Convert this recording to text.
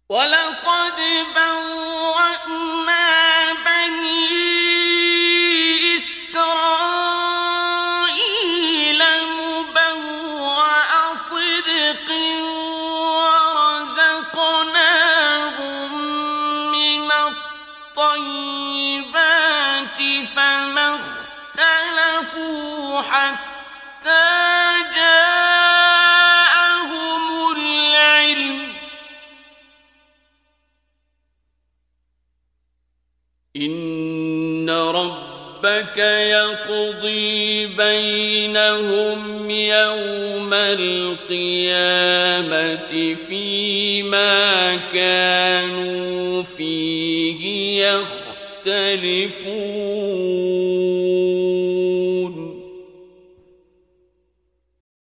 وَلَقَدْ بَوَّأْنَا بَنِي إِسْرَائِيلَ مُبَوَّأَ صِدْقٍ وَرَزَقْنَاهُم مِّنَ الطَّيِّبَاتِ فَمَا اخْتَلَفُوا حَتَّىٰ جَاءَهُمُ الْعِلْمُ ۚ إِنَّ رَبَّكَ يَقْضِي بَيْنَهُمْ يَوْمَ الْقِيَامَةِ فِيمَا كَانُوا فِيهِ يَخْتَلِفُونَ